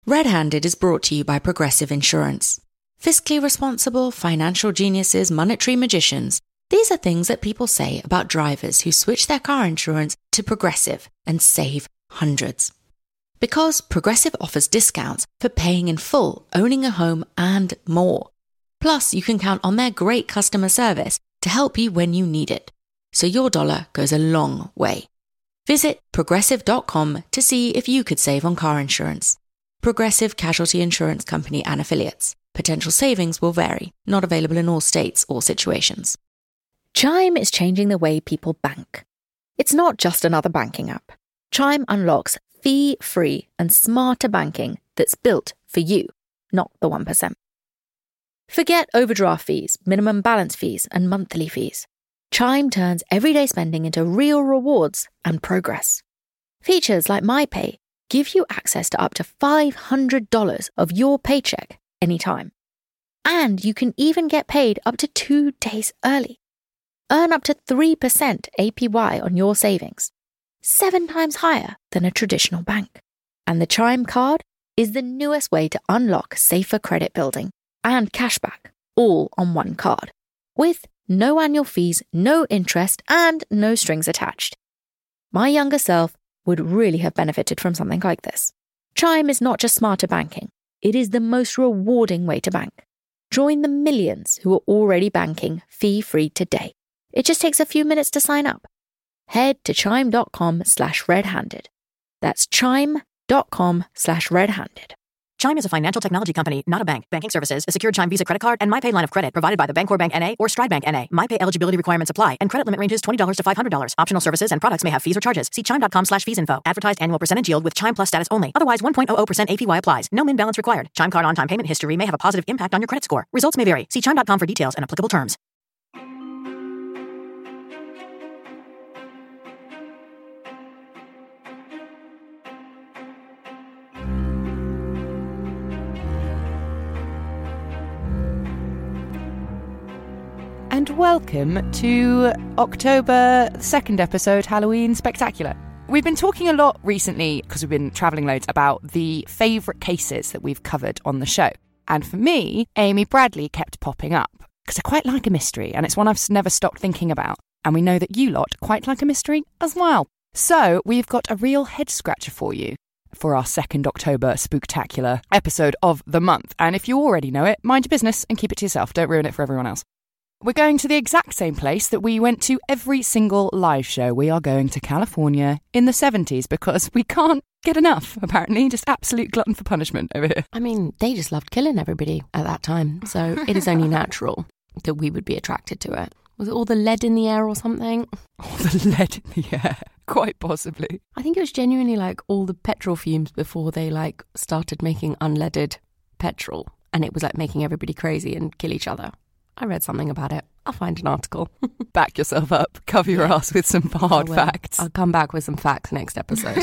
Red Handed is brought to you by Progressive Insurance. Fiscally responsible, financial geniuses, monetary magicians. These are things that people say about drivers who switch their car insurance to Progressive and save hundreds. Because Progressive offers discounts for paying in full, owning a home, and more. Plus, you can count on their great customer service to help you when you need it. So your dollar goes a long way. Visit progressive.com to see if you could save on car insurance. Progressive Casualty Insurance Company and Affiliates. Potential savings will vary. Not available in all states or situations. Chime is changing the way people bank. It's not just another banking app. Chime unlocks fee-free and smarter banking that's built for you, not the 1%. Forget overdraft fees, minimum balance fees, and monthly fees. Chime turns everyday spending into real rewards and progress. Features like MyPay give you access to up to $500 of your paycheck anytime. And you can even get paid up to 2 days early. Earn up to 3% APY on your savings, 7 times higher than a traditional bank. And the Chime card is the newest way to unlock safer credit building and cashback, all on one card, with no annual fees, no interest, and no strings attached. My younger self would really have benefited from something like this. Chime is not just smarter banking, it is the most rewarding way to bank. Join the millions who are already banking fee-free today. It just takes a few minutes to sign up. Head to chime.com/redhanded. That's chime.com/redhanded. Chime is a financial technology company, not a bank. Banking services, a secured Chime Visa credit card, and MyPay line of credit provided by the Bancorp Bank N.A. or Stride Bank N.A. MyPay eligibility requirements apply, and credit limit ranges $20 to $500. Optional services and products may have fees or charges. See chime.com/feesinfo. Advertised annual percentage yield with Chime Plus status only. Otherwise, 1.00% APY applies. No min balance required. Chime card on-time payment history may have a positive impact on your credit score. Results may vary. See chime.com for details and applicable terms. And welcome to October 2nd episode, Halloween Spectacular. We've been talking a lot recently, because we've been travelling loads, about the favourite cases that we've covered on the show. And for me, Amy Bradley kept popping up, because I quite like a mystery, and it's one I've never stopped thinking about. And we know that you lot quite like a mystery as well. So we've got a real head-scratcher for you for our 2nd October Spooktacular episode of the month. And if you already know it, mind your business and keep it to yourself. Don't ruin it for everyone else. We're going to the exact same place that we went to every single live show. We are going to California in the 70s because we can't get enough, apparently. Just absolute glutton for punishment over here. I mean, they just loved killing everybody at that time, so it is only natural that we would be attracted to it. Was it all the lead in the air or something? All the lead in the air, quite possibly. I think it was genuinely like all the petrol fumes before they started making unleaded petrol, and it was like making everybody crazy and kill each other. I read something about it. I'll find an article. Back yourself up. Cover your ass with some hard facts. I'll come back with some facts next episode.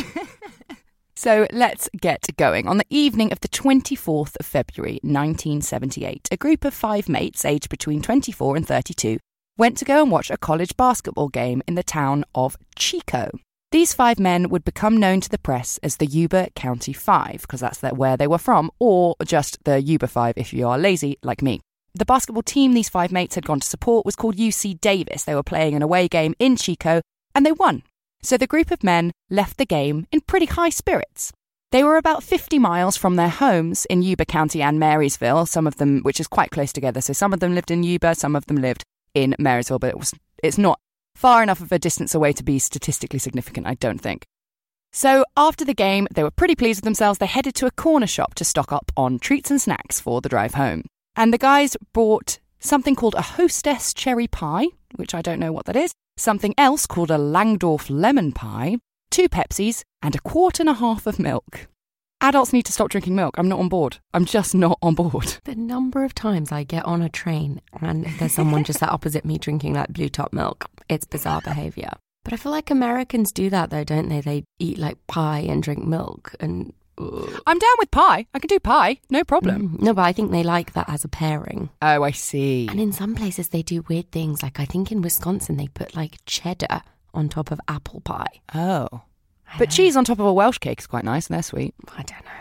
So let's get going. On the evening of the 24th of February, 1978, a group of 5 mates aged between 24 and 32 went to go and watch a college basketball game in the town of Chico. These 5 men would become known to the press as the Yuba County 5, because that's where they were from, or just the Yuba 5 if you are lazy like me. The basketball team these 5 mates had gone to support was called UC Davis. They were playing an away game in Chico, and they won. So the group of men left the game in pretty high spirits. They were about 50 miles from their homes in Yuba County and Marysville, some of them, which is quite close together. So some of them lived in Yuba, some of them lived in Marysville, but it's not far enough of a distance away to be statistically significant, I don't think. So after the game, they were pretty pleased with themselves. They headed to a corner shop to stock up on treats and snacks for the drive home. And the guys bought something called a Hostess cherry pie, which I don't know what that is, something else called a Langdorf lemon pie, 2 Pepsis, and a quart and a half of milk. Adults need to stop drinking milk. I'm not on board. I'm just not on board. The number of times I get on a train and there's someone just sat opposite me drinking like Blue Top milk, it's bizarre behaviour. But I feel like Americans do that though, don't they? They eat like pie and drink milk and... I'm down with pie. I can do pie. No problem. No, but I think they like that as a pairing. Oh, I see. And in some places they do weird things. Like I think in Wisconsin they put like cheddar on top of apple pie. Oh. But cheese on top of a Welsh cake is quite nice and they're sweet. I don't know.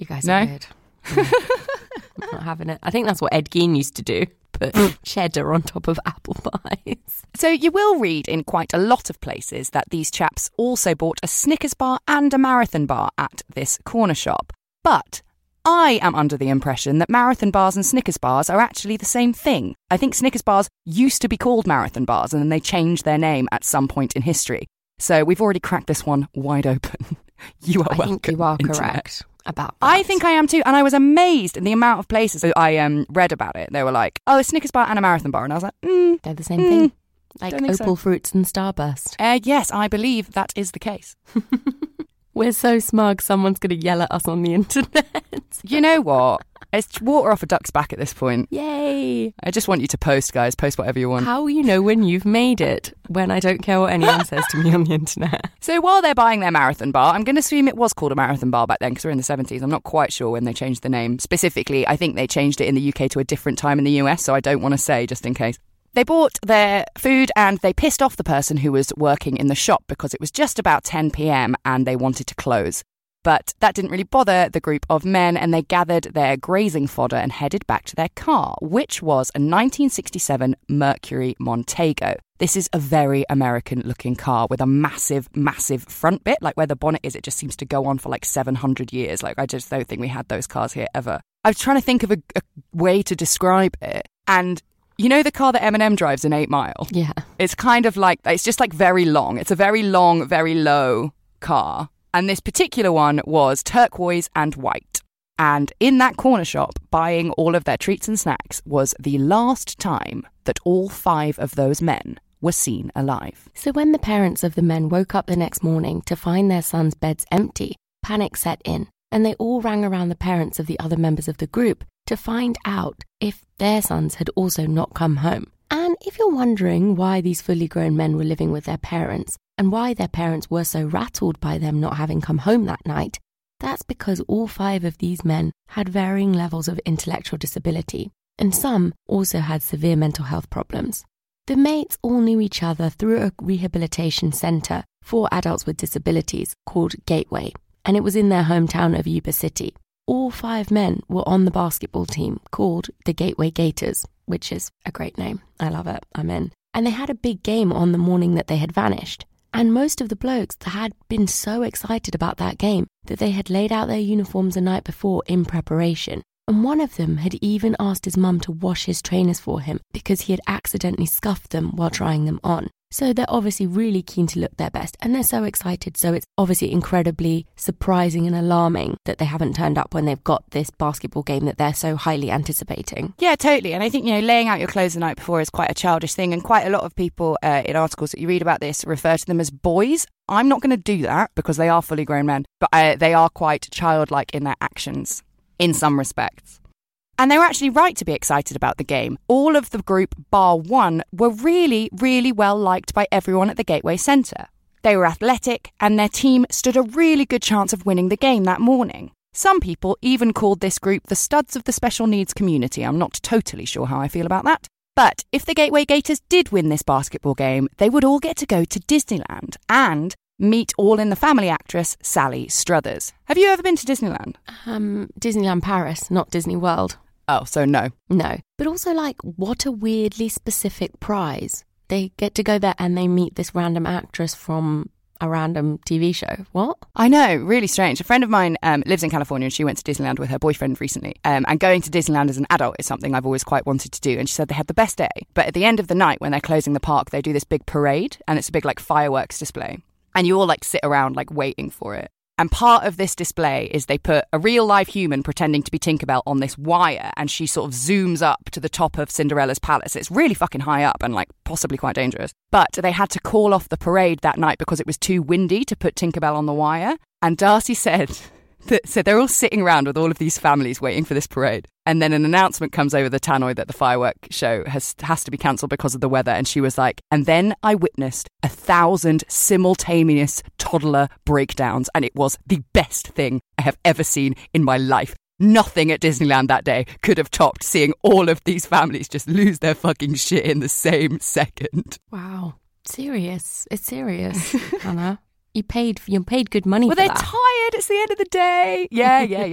You guys No? are weird. Yeah. I'm not having it. I think that's what Ed Gein used to do. Put cheddar on top of apple pies. So you will read in quite a lot of places that these chaps also bought a Snickers bar and a Marathon bar at this corner shop. But I am under the impression that Marathon bars and Snickers bars are actually the same thing. I think Snickers bars used to be called Marathon bars and then they changed their name at some point in history. So we've already cracked this one wide open. You are welcome. I think you are Internet. correct about that. I think I am too. And I was amazed at the amount of places that I read about it. They were like, oh, a Snickers bar and a Marathon bar. And I was like, they're the same thing. Like don't think Opal so. Fruits and Starburst. Yes, I believe that is the case. We're so smug, someone's going to yell at us on the internet. You know what? It's water off a duck's back at this point. Yay! I just want you to post, guys. Post whatever you want. How will you know when you've made it? When I don't care what anyone says to me on the internet. So while they're buying their Marathon bar, I'm going to assume it was called a Marathon bar back then because we're in the 70s. I'm not quite sure when they changed the name. Specifically, I think they changed it in the UK to a different time in the US, so I don't want to say just in case. They bought their food and they pissed off the person who was working in the shop because it was just about 10 p.m. and they wanted to close. But that didn't really bother the group of men and they gathered their grazing fodder and headed back to their car, which was a 1967 Mercury Montego. This is a very American-looking car with a massive, massive front bit. Like where the bonnet is, it just seems to go on for like 700 years. Like I just don't think we had those cars here ever. I was trying to think of a way to describe it. And you know the car that Eminem drives in 8 Mile? Yeah. It's kind of like, it's just like very long. It's a very long, very low car. And this particular one was turquoise and white. And in that corner shop, buying all of their treats and snacks was the last time that all 5 of those men were seen alive. So when the parents of the men woke up the next morning to find their sons' beds empty, panic set in, and they all rang around the parents of the other members of the group to find out if their sons had also not come home. And if you're wondering why these fully grown men were living with their parents, and why their parents were so rattled by them not having come home that night, that's because all 5 of these men had varying levels of intellectual disability, and some also had severe mental health problems. The mates all knew each other through a rehabilitation centre for adults with disabilities called Gateway, and it was in their hometown of Yuba City. All 5 men were on the basketball team called the Gateway Gators, which is a great name. I love it. I'm in. And they had a big game on the morning that they had vanished. And most of the blokes had been so excited about that game that they had laid out their uniforms the night before in preparation. And one of them had even asked his mum to wash his trainers for him because he had accidentally scuffed them while trying them on. So they're obviously really keen to look their best and they're so excited. So it's obviously incredibly surprising and alarming that they haven't turned up when they've got this basketball game that they're so highly anticipating. Yeah, totally. And I think, laying out your clothes the night before is quite a childish thing. And quite a lot of people in articles that you read about this refer to them as boys. I'm not going to do that because they are fully grown men, but they are quite childlike in their actions in some respects. And they were actually right to be excited about the game. All of the group, bar one, were really, really well liked by everyone at the Gateway Centre. They were athletic, and their team stood a really good chance of winning the game that morning. Some people even called this group the studs of the special needs community. I'm not totally sure how I feel about that. But if the Gateway Gators did win this basketball game, they would all get to go to Disneyland and meet All in the Family actress Sally Struthers. Have you ever been to Disneyland? Disneyland Paris, not Disney World. Oh, so no. No. But also, what a weirdly specific prize. They get to go there and they meet this random actress from a random TV show. What? I know, really strange. A friend of mine lives in California and she went to Disneyland with her boyfriend recently. And going to Disneyland as an adult is something I've always quite wanted to do. And she said they had the best day. But at the end of the night, when they're closing the park, they do this big parade and it's a big fireworks display. And you all sit around waiting for it. And part of this display is they put a real live human pretending to be Tinkerbell on this wire and she sort of zooms up to the top of Cinderella's palace. It's really fucking high up and possibly quite dangerous. But they had to call off the parade that night because it was too windy to put Tinkerbell on the wire. And Darcy said so they're all sitting around with all of these families waiting for this parade. And then an announcement comes over the tannoy that the firework show has to be cancelled because of the weather. And she was like, and then I witnessed 1,000 simultaneous toddler breakdowns. And it was the best thing I have ever seen in my life. Nothing at Disneyland that day could have topped seeing all of these families just lose their fucking shit in the same second. Wow. Serious. It's serious, Hannah. You paid good money for that. Well, they're tired. It's the end of the day. Yeah.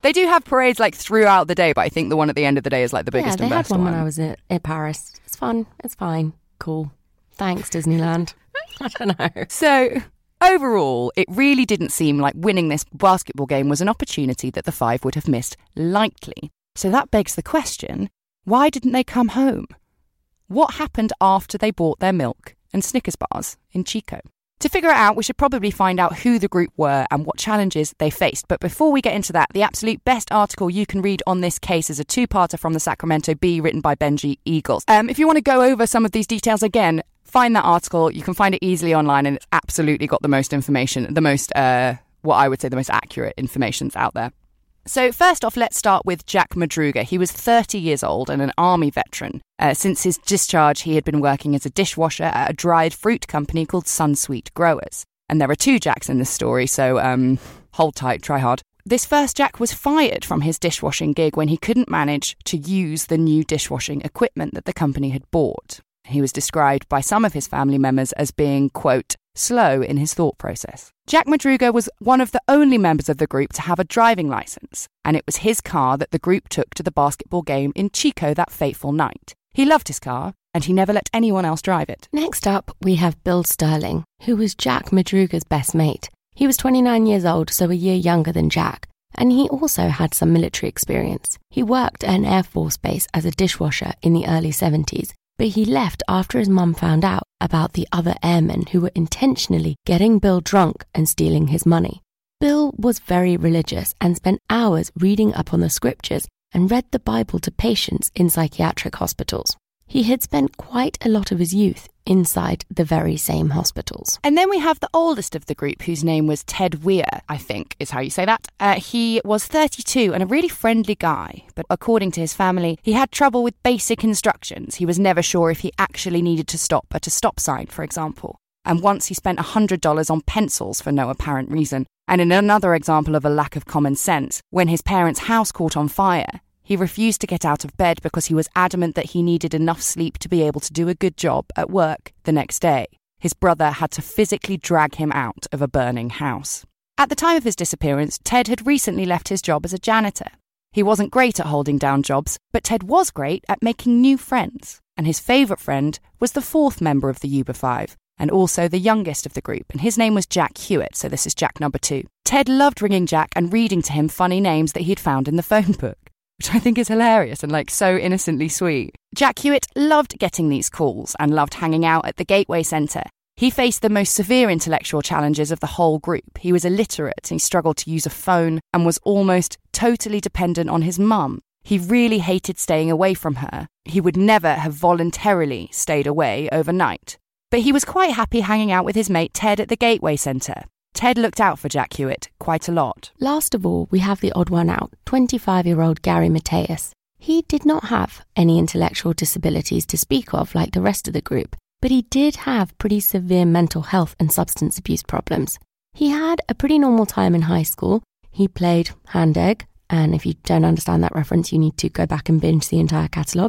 They do have parades like throughout the day, but I think the one at the end of the day is like the biggest and best one. Yeah, they had one when I was at Paris. It's fun. It's fine. Cool. Thanks, Disneyland. I don't know. So overall, it really didn't seem like winning this basketball game was an opportunity that the five would have missed lightly. So that begs the question, why didn't they come home? What happened after they bought their milk and Snickers bars in Chico? To figure it out, we should probably find out who the group were and what challenges they faced. But before we get into that, the absolute best article you can read on this case is a two-parter from the Sacramento Bee written by Benji Eagles. If you want to go over some of these details again, find that article. You can find it easily online and it's absolutely got the most information, the most, what I would say the most accurate information's out there. So first off, let's start with Jack Madruga. He was 30 years old and an army veteran. Since his discharge, he had been working as a dishwasher at a dried fruit company called Sunsweet Growers. And there are two Jacks in this story, so hold tight, try hard. This first Jack was fired from his dishwashing gig when he couldn't manage to use the new dishwashing equipment that the company had bought. He was described by some of his family members as being, quote, slow in his thought process. Jack Madruga was one of the only members of the group to have a driving licence, and it was his car that the group took to the basketball game in Chico that fateful night. He loved his car, and he never let anyone else drive it. Next up, we have Bill Sterling, who was Jack Madruga's best mate. He was 29 years old, so a year younger than Jack, and he also had some military experience. He worked at an Air Force base as a dishwasher in the early 70s, but he left after his mum found out about the other airmen who were intentionally getting Bill drunk and stealing his money. Bill was very religious and spent hours reading up on the scriptures and read the Bible to patients in psychiatric hospitals. He had spent quite a lot of his youth inside the very same hospitals. And then we have the oldest of the group, whose name was Ted Weir, I think is how you say that. He was 32 and a really friendly guy, but according to his family, he had trouble with basic instructions. He was never sure if he actually needed to stop at a stop sign, for example. And once he spent $100 on pencils for no apparent reason. And in another example of a lack of common sense, when his parents' house caught on fire, he refused to get out of bed because he was adamant that he needed enough sleep to be able to do a good job at work the next day. His brother had to physically drag him out of a burning house. At the time of his disappearance, Ted had recently left his job as a janitor. He wasn't great at holding down jobs, but Ted was great at making new friends. And his favourite friend was the fourth member of the Yuba Five, and also the youngest of the group, and his name was Jack Hewitt, so this is Jack number 2. Ted loved ringing Jack and reading to him funny names that he'd found in the phone book, which I think is hilarious and so innocently sweet. Jack Hewitt loved getting these calls and loved hanging out at the Gateway Centre. He faced the most severe intellectual challenges of the whole group. He was illiterate and he struggled to use a phone and was almost totally dependent on his mum. He really hated staying away from her. He would never have voluntarily stayed away overnight. But he was quite happy hanging out with his mate Ted at the Gateway Centre. Ted looked out for Jack Hewitt quite a lot. Last of all, we have the odd one out, 25-year-old Gary Mateus. He did not have any intellectual disabilities to speak of like the rest of the group, but he did have pretty severe mental health and substance abuse problems. He had a pretty normal time in high school. He played hand egg, and if you don't understand that reference, you need to go back and binge the entire catalogue.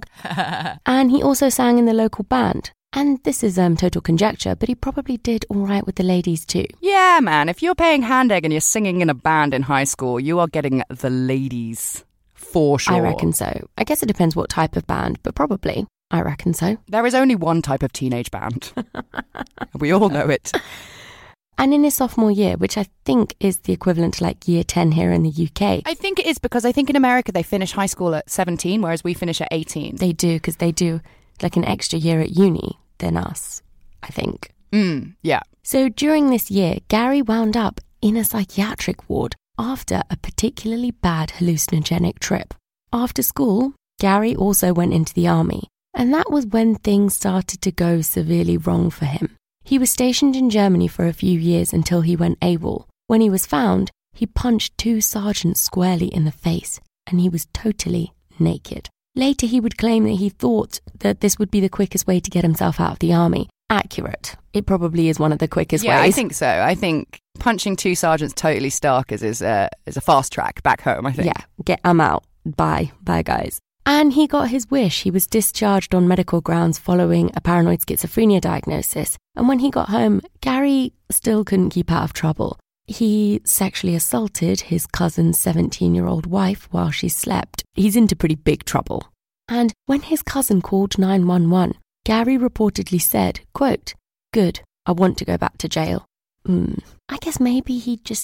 And he also sang in the local band. And this is total conjecture, but he probably did all right with the ladies too. Yeah, man, if you're paying hand egg and you're singing in a band in high school, you are getting the ladies, for sure. I reckon so. I guess it depends what type of band, but probably. I reckon so. There is only one type of teenage band. We all know it. And in his sophomore year, which I think is the equivalent to like year 10 here in the UK. I think it is because I think in America they finish high school at 17, whereas we finish at 18. They do, because they do like an extra year at uni than us, I think. Yeah. So during this year, Gary wound up in a psychiatric ward after a particularly bad hallucinogenic trip. After school, Gary also went into the army, and that was when things started to go severely wrong for him. He was stationed in Germany for a few years until he went AWOL. When he was found, he punched 2 sergeants squarely in the face, and he was totally naked. Later, he would claim that he thought that this would be the quickest way to get himself out of the army. Accurate. It probably is one of the quickest ways. Yeah, I think so. I think punching 2 sergeants totally starkers is a fast track back home, I think. Yeah, I'm out. Bye, guys. And he got his wish. He was discharged on medical grounds following a paranoid schizophrenia diagnosis. And when he got home, Gary still couldn't keep out of trouble. He sexually assaulted his cousin's 17-year-old wife while she slept. He's into pretty big trouble. And when his cousin called 911, Gary reportedly said, quote, "Good, I want to go back to jail." I guess maybe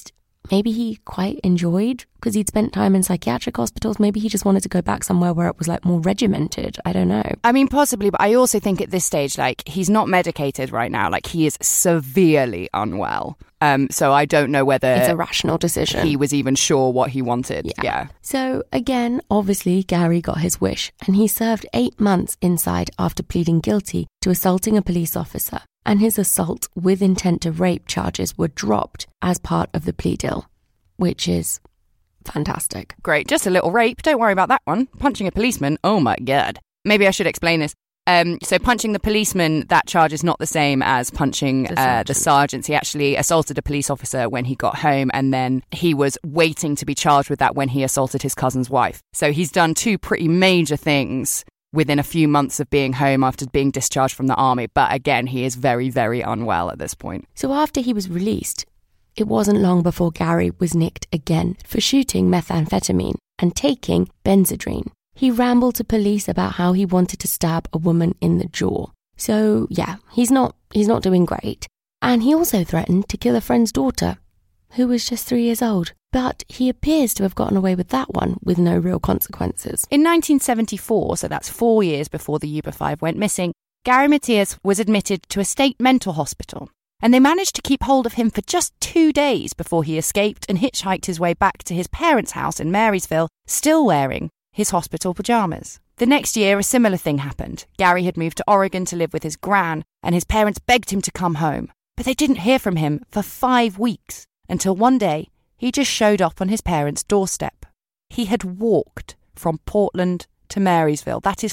he quite enjoyed, because he'd spent time in psychiatric hospitals. Maybe he just wanted to go back somewhere where it was like more regimented. I don't know. I mean, possibly, but I also think at this stage, like, he's not medicated right now. Like, he is severely unwell. So I don't know whether it's a rational decision. He was even sure what he wanted. Yeah. So again, obviously, Gary got his wish, and he served 8 months inside after pleading guilty to assaulting a police officer. And his assault with intent to rape charges were dropped as part of the plea deal, which is fantastic. Great. Just a little rape. Don't worry about that one. Punching a policeman. Oh my God. Maybe I should explain this. So punching the policeman, that charge is not the same as punching the sergeant. He actually assaulted a police officer when he got home, and then he was waiting to be charged with that when he assaulted his cousin's wife. So he's done two pretty major things within a few months of being home after being discharged from the army. But again, he is very, very unwell at this point. So after he was released, it wasn't long before Gary was nicked again for shooting methamphetamine and taking Benzedrine. He rambled to police about how he wanted to stab a woman in the jaw. So yeah, he's not doing great. And he also threatened to kill a friend's daughter, who was just 3 years old. But he appears to have gotten away with that one with no real consequences. In 1974, so that's 4 years before the Yuba Five went missing, Gary Matias was admitted to a state mental hospital. And they managed to keep hold of him for just 2 days before he escaped and hitchhiked his way back to his parents' house in Marysville, still wearing his hospital pajamas. The next year, a similar thing happened. Gary had moved to Oregon to live with his gran, and his parents begged him to come home. But they didn't hear from him for 5 weeks, until one day, he just showed up on his parents' doorstep. He had walked from Portland to Marysville. That is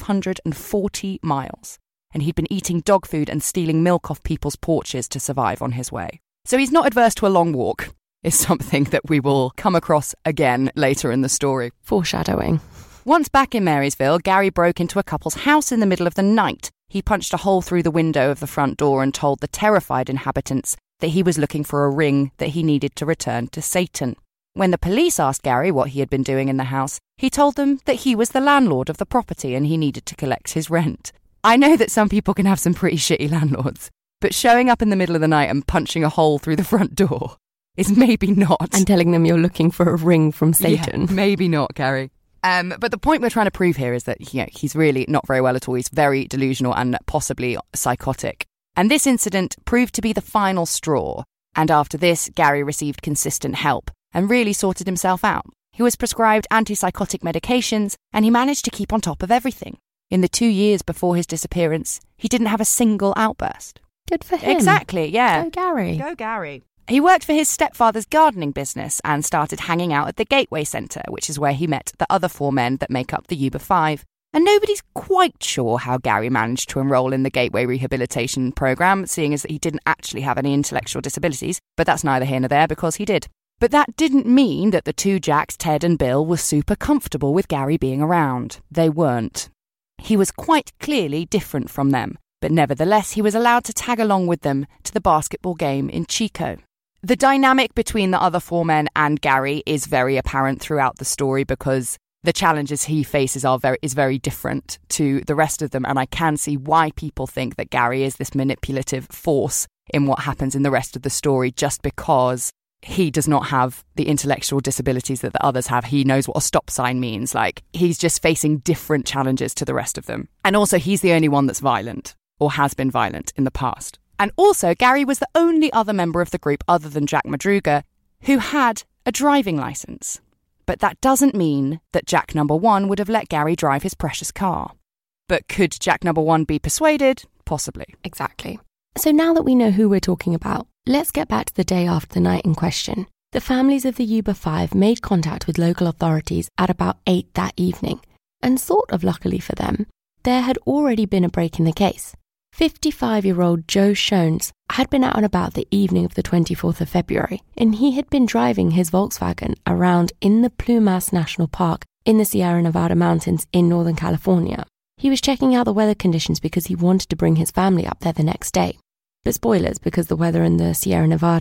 540 miles. And he'd been eating dog food and stealing milk off people's porches to survive on his way. So he's not adverse to a long walk. Is something that we will come across again later in the story. Foreshadowing. Once back in Marysville, Gary broke into a couple's house in the middle of the night. He punched a hole through the window of the front door and told the terrified inhabitants that he was looking for a ring that he needed to return to Satan. When the police asked Gary what he had been doing in the house, he told them that he was the landlord of the property and he needed to collect his rent. I know that some people can have some pretty shitty landlords, but showing up in the middle of the night and punching a hole through the front door is maybe not. And telling them you're looking for a ring from Satan. Yeah, maybe not, Gary. But the point we're trying to prove here is that he's really not very well at all. He's very delusional and possibly psychotic. And this incident proved to be the final straw. And after this, Gary received consistent help and really sorted himself out. He was prescribed antipsychotic medications and he managed to keep on top of everything. In the 2 years before his disappearance, he didn't have a single outburst. Good for him. Exactly, yeah. Go Gary. Go Gary. He worked for his stepfather's gardening business and started hanging out at the Gateway Centre, which is where he met the other 4 men that make up the Yuba Five. And nobody's quite sure how Gary managed to enroll in the Gateway Rehabilitation Programme, seeing as that he didn't actually have any intellectual disabilities, but that's neither here nor there because he did. But that didn't mean that the 2 Jacks, Ted and Bill, were super comfortable with Gary being around. They weren't. He was quite clearly different from them, but nevertheless he was allowed to tag along with them to the basketball game in Chico. The dynamic between the other 4 men and Gary is very apparent throughout the story because the challenges he faces is very different to the rest of them, and I can see why people think that Gary is this manipulative force in what happens in the rest of the story just because he does not have the intellectual disabilities that the others have. He knows what a stop sign means. Like, he's just facing different challenges to the rest of them. And also, he's the only one that's violent or has been violent in the past. And also, Gary was the only other member of the group other than Jack Madruga who had a driving license. But that doesn't mean that Jack number 1 would have let Gary drive his precious car. But could Jack number 1 be persuaded? Possibly. Exactly. So now that we know who we're talking about, let's get back to the day after the night in question. The families of the Yuba Five made contact with local authorities at about 8 that evening. And sort of luckily for them, there had already been a break in the case. 55-year-old Joe Shones had been out and about the evening of the 24th of February, and he had been driving his Volkswagen around in the Plumas National Park in the Sierra Nevada mountains in Northern California. He was checking out the weather conditions because he wanted to bring his family up there the next day. But spoilers, because the weather in the Sierra Nevadas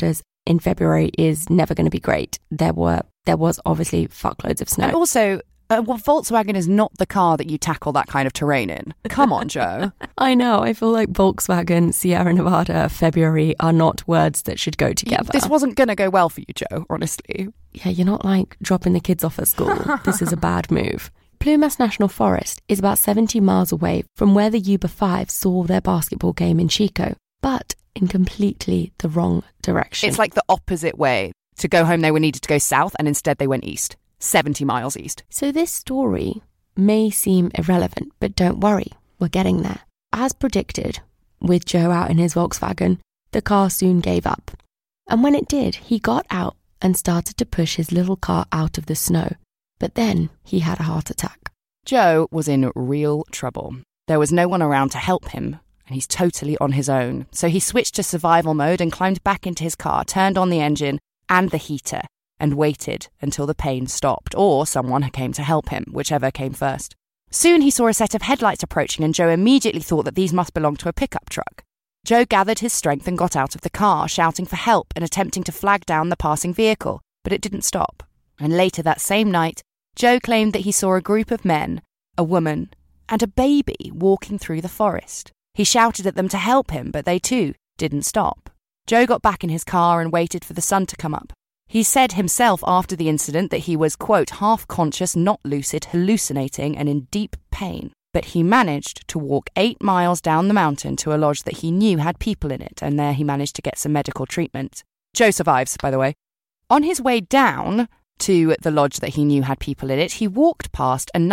in February is never going to be great. There was obviously fuckloads of snow. And also, Volkswagen is not the car that you tackle that kind of terrain in. Come on, Joe. I know. I feel like Volkswagen, Sierra Nevada, February are not words that should go together. This wasn't going to go well for you, Joe, honestly. Yeah, you're not like dropping the kids off at school. This is a bad move. Plumas National Forest is about 70 miles away from where the Yuba Five saw their basketball game in Chico, but in completely the wrong direction. It's like the opposite way. To go home, they were needed to go south, and instead they went east. 70 miles east. So this story may seem irrelevant, but don't worry, we're getting there. As predicted, with Joe out in his Volkswagen, the car soon gave up. And when it did, he got out and started to push his little car out of the snow. But then he had a heart attack. Joe was in real trouble. There was no one around to help him, and he's totally on his own. So he switched to survival mode and climbed back into his car, turned on the engine and the heater, and waited until the pain stopped, or someone came to help him, whichever came first. Soon he saw a set of headlights approaching, and Joe immediately thought that these must belong to a pickup truck. Joe gathered his strength and got out of the car, shouting for help and attempting to flag down the passing vehicle, but it didn't stop. And later that same night, Joe claimed that he saw a group of men, a woman, and a baby walking through the forest. He shouted at them to help him, but they too didn't stop. Joe got back in his car and waited for the sun to come up. He said himself after the incident that he was, quote, half-conscious, not lucid, hallucinating and in deep pain. But he managed to walk 8 miles down the mountain to a lodge that he knew had people in it, and there he managed to get some medical treatment. Joe survives, by the way. On his way down to the lodge that he knew had people in it, he walked past a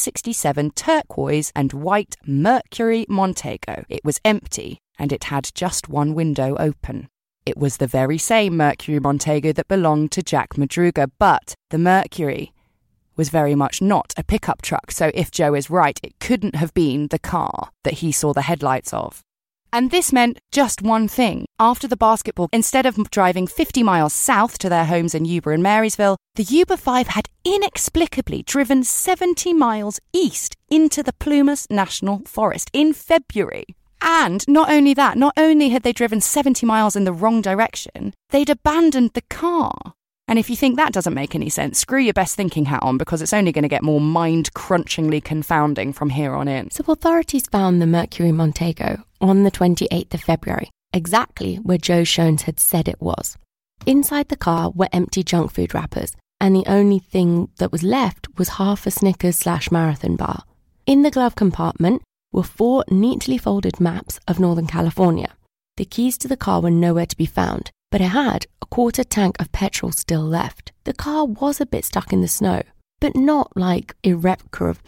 1967 turquoise and white Mercury Montego. It was empty, and it had just one window open. It was the very same Mercury Montego that belonged to Jack Madruga, but the Mercury was very much not a pickup truck, so if Joe is right, it couldn't have been the car that he saw the headlights of. And this meant just one thing. After the basketball, instead of driving 50 miles south to their homes in Yuba and Marysville, the Yuba Five had inexplicably driven 70 miles east into the Plumas National Forest in February. And not only that, not only had they driven 70 miles in the wrong direction, they'd abandoned the car. And if you think that doesn't make any sense, screw your best thinking hat on, because it's only going to get more mind-crunchingly confounding from here on in. So authorities found the Mercury Montego on the 28th of February, exactly where Joe Shones had said it was. Inside the car were empty junk food wrappers, and the only thing that was left was half a Snickers/marathon bar. In the glove compartment were 4 neatly folded maps of Northern California. The keys to the car were nowhere to be found, but it had a quarter tank of petrol still left. The car was a bit stuck in the snow, but not like irrevocably.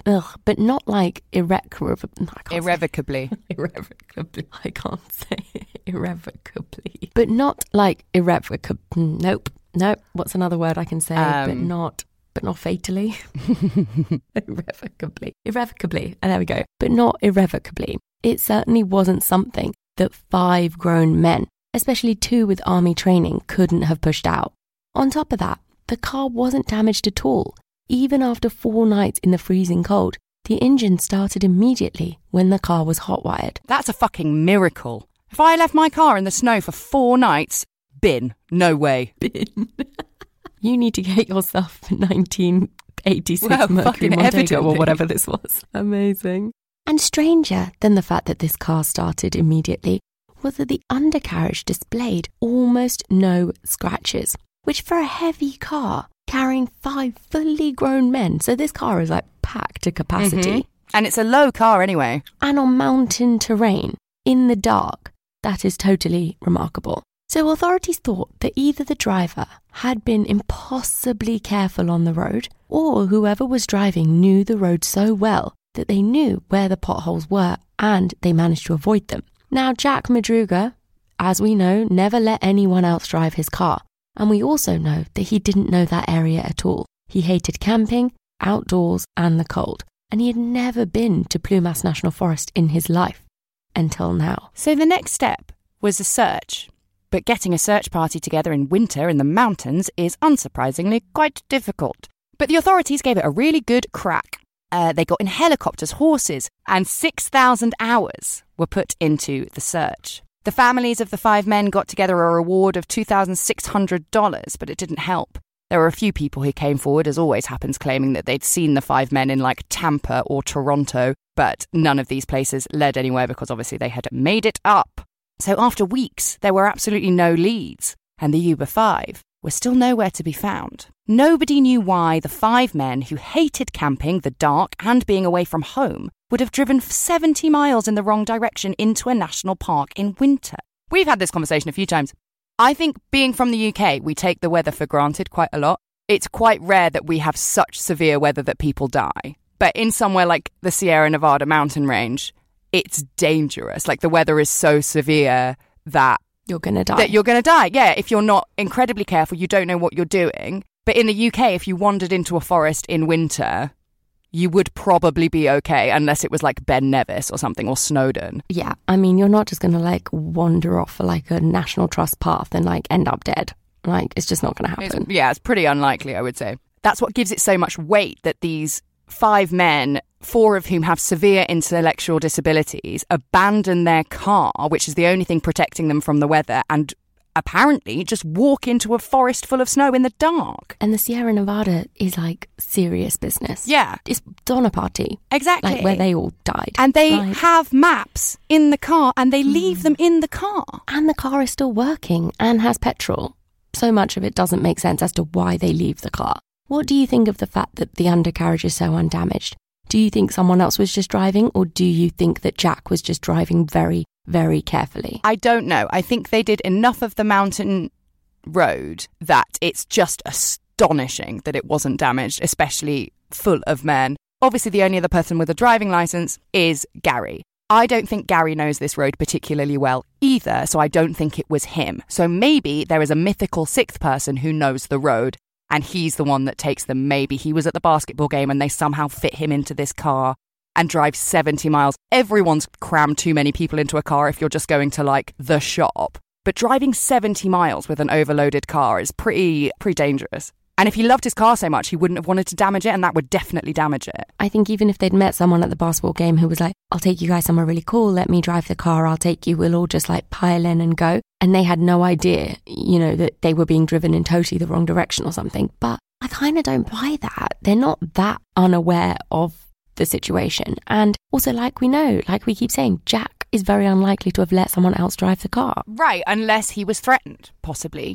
Irrevocably. Irrevocably. I can't say irrevocably. But not like irrevocably. Nope. What's another word I can say? But not fatally. Irrevocably. And there we go. But not irrevocably. It certainly wasn't something that 5 grown men, especially 2 with army training, couldn't have pushed out. On top of that, the car wasn't damaged at all. Even after 4 nights in the freezing cold, the engine started immediately when the car was hot-wired. That's a fucking miracle. If I left my car in the snow for 4 nights, bin. No way. Bin. You need to get yourself a 1986 Mercury Montego or whatever this was. Amazing. And stranger than the fact that this car started immediately was that the undercarriage displayed almost no scratches, which for a heavy car carrying 5 fully grown men, so this car is like packed to capacity. Mm-hmm. And it's a low car anyway. And on mountain terrain, in the dark, that is totally remarkable. So authorities thought that either the driver had been impossibly careful on the road, or whoever was driving knew the road so well that they knew where the potholes were and they managed to avoid them. Now, Jack Madruga, as we know, never let anyone else drive his car. And we also know that he didn't know that area at all. He hated camping, outdoors, and the cold. And he had never been to Plumas National Forest in his life until now. So the next step was a search. But getting a search party together in winter in the mountains is unsurprisingly quite difficult. But the authorities gave it a really good crack. They got in helicopters, horses, and 6,000 hours were put into the search. The families of the 5 men got together a reward of $2,600, but it didn't help. There were a few people who came forward, as always happens, claiming that they'd seen the 5 men in like Tampa or Toronto, but none of these places led anywhere because obviously they had made it up. So after weeks, there were absolutely no leads, and the Uber 5 was still nowhere to be found. Nobody knew why the 5 men who hated camping, the dark, and being away from home would have driven 70 miles in the wrong direction into a national park in winter. We've had this conversation a few times. I think being from the UK, we take the weather for granted quite a lot. It's quite rare that we have such severe weather that people die. But in somewhere like the Sierra Nevada mountain range, it's dangerous. Like the weather is so severe that you're going to die. That you're going to die. Yeah, if you're not incredibly careful, you don't know what you're doing. But in the UK, if you wandered into a forest in winter, you would probably be okay, unless it was like Ben Nevis or something, or Snowdon. Yeah, I mean, you're not just going to like wander off like a National Trust path and like end up dead. Like, it's just not going to happen. It's pretty unlikely, I would say. That's what gives it so much weight, that these 5 men, 4 of whom have severe intellectual disabilities, abandon their car, which is the only thing protecting them from the weather, and apparently just walk into a forest full of snow in the dark. And the Sierra Nevada is like serious business. Yeah. It's Donner Party. Exactly. Like where they all died. And they have maps in the car and they leave them in the car. And the car is still working and has petrol. So much of it doesn't make sense as to why they leave the car. What do you think of the fact that the undercarriage is so undamaged? Do you think someone else was just driving, or do you think that Jack was just driving very, very carefully? I don't know. I think they did enough of the mountain road that it's just astonishing that it wasn't damaged, especially full of men. Obviously, the only other person with a driving licence is Gary. I don't think Gary knows this road particularly well either, so I don't think it was him. So maybe there is a mythical 6th person who knows the road, and he's the one that takes them. Maybe he was at the basketball game and they somehow fit him into this car and drive 70 miles. Everyone's crammed too many people into a car if you're just going to, like, the shop. But driving 70 miles with an overloaded car is pretty dangerous. And if he loved his car so much, he wouldn't have wanted to damage it, and that would definitely damage it. I think even if they'd met someone at the basketball game who was like, I'll take you guys somewhere really cool, let me drive the car, I'll take you, we'll all just like pile in and go. And they had no idea, you know, that they were being driven in totally the wrong direction or something. But I kind of don't buy that. They're not that unaware of the situation. And also, like we know, like we keep saying, Jack is very unlikely to have let someone else drive the car. Right, unless he was threatened, possibly.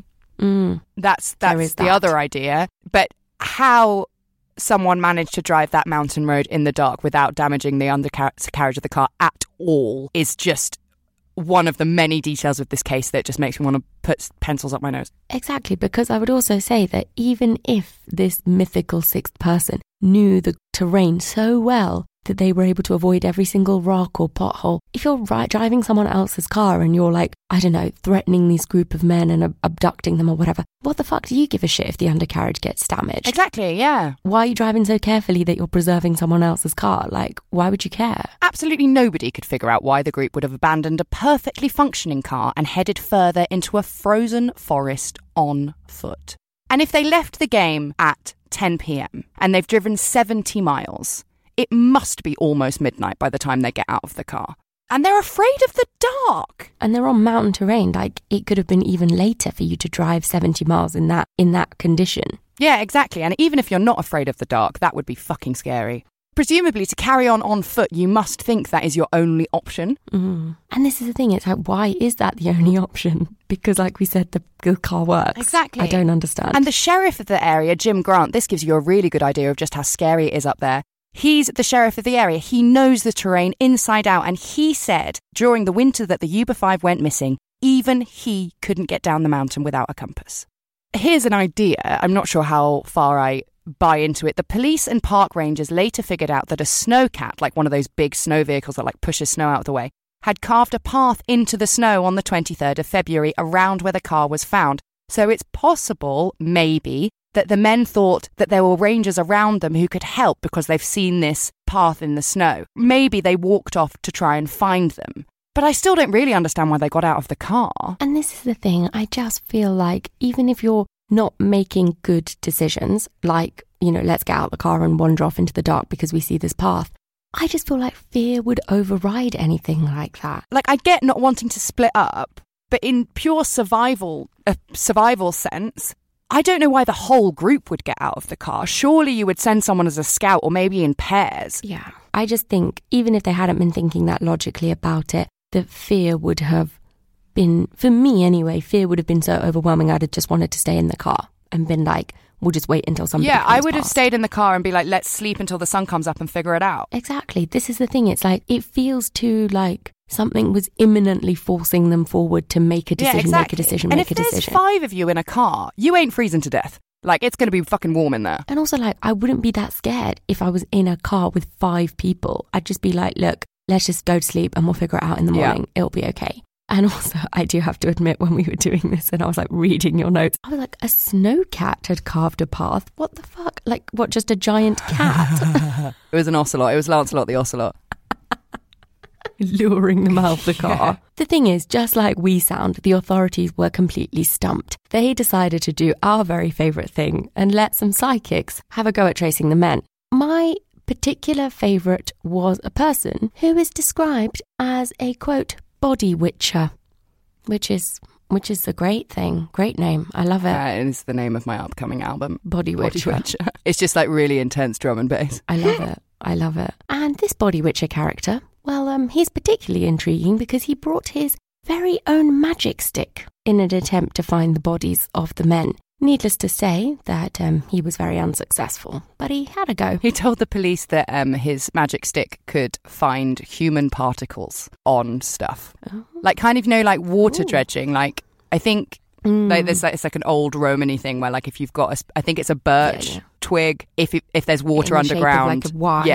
That's that. The other idea. But how someone managed to drive that mountain road in the dark without damaging the undercarriage of the car at all is just one of the many details of this case that just makes me want to put pencils up my nose. Exactly, because I would also say that even if this mythical 6th person knew the terrain so well that they were able to avoid every single rock or pothole, if you're driving someone else's car and you're like, I don't know, threatening these group of men and abducting them or whatever, what the fuck do you give a shit if the undercarriage gets damaged? Exactly, yeah. Why are you driving so carefully that you're preserving someone else's car? Like, why would you care? Absolutely nobody could figure out why the group would have abandoned a perfectly functioning car and headed further into a frozen forest on foot. And if they left the game at 10 p.m. and they've driven 70 miles, it must be almost midnight by the time they get out of the car. And they're afraid of the dark. And they're on mountain terrain. Like, it could have been even later for you to drive 70 miles in that condition. Yeah, exactly. And even if you're not afraid of the dark, that would be fucking scary. Presumably, to carry on foot, you must think that is your only option. And this is the thing. It's like, why is that the only option? Because, like we said, the car works. Exactly. I don't understand. And the sheriff of the area, Jim Grant, this gives you a really good idea of just how scary it is up there. He's the sheriff of the area. He knows the terrain inside out. And he said during the winter that the Uber 5 went missing, even he couldn't get down the mountain without a compass. Here's an idea. I'm not sure how far I buy into it. The police and park rangers later figured out that a snowcat, like one of those big snow vehicles that like pushes snow out of the way, had carved a path into the snow on the 23rd of February around where the car was found. So it's possible, maybe, that the men thought that there were rangers around them who could help because they've seen this path in the snow. Maybe they walked off to try and find them. But I still don't really understand why they got out of the car. And this is the thing. I just feel like even if you're not making good decisions, like, you know, let's get out of the car and wander off into the dark because we see this path, I just feel like fear would override anything like that. Like, I get not wanting to split up, but in pure survival sense, I don't know why the whole group would get out of the car. Surely you would send someone as a scout or maybe in pairs. Yeah. I just think, even if they hadn't been thinking that logically about it, the fear would have been, for me anyway, fear would have been so overwhelming I'd have just wanted to stay in the car and been like, we'll just wait until somebody comes I would have past. stayed in the car and be like, let's sleep until the sun comes up and figure it out. Exactly. This is the thing. It's like, it feels too like something was imminently forcing them forward to make a decision, make a decision. And if there's 5 of you in a car, you ain't freezing to death. Like, it's going to be fucking warm in there. And also, like, I wouldn't be that scared if I was in a car with 5 people. I'd just be like, look, let's just go to sleep and we'll figure it out in the morning. It'll be okay. And also, I do have to admit, when we were doing this and I was like reading your notes, I was like, a snowcat had carved a path. What the fuck? Like, what, just a giant cat? It was an ocelot. It was Lancelot the ocelot. Luring them out of the car. Yeah. The thing is, just like we sound, the authorities were completely stumped. They decided to do our very favourite thing and let some psychics have a go at tracing the men. My particular favourite was a person who is described as a, quote, body witcher, which is a great thing. Great name. I love it. It's the name of my upcoming album. Body Witcher. It's just like really intense drum and bass. I love it. I love it. And this Body Witcher character, well, he's particularly intriguing because he brought his very own magic stick in an attempt to find the bodies of the men. Needless to say that he was very unsuccessful, but he had a go. He told the police that his magic stick could find human particles on stuff. Oh. Like, kind of, you know, like water dredging. Like, I think like there's like, it's like an old Romany thing where, like, if you've got I think it's a birch twig, if there's water underground,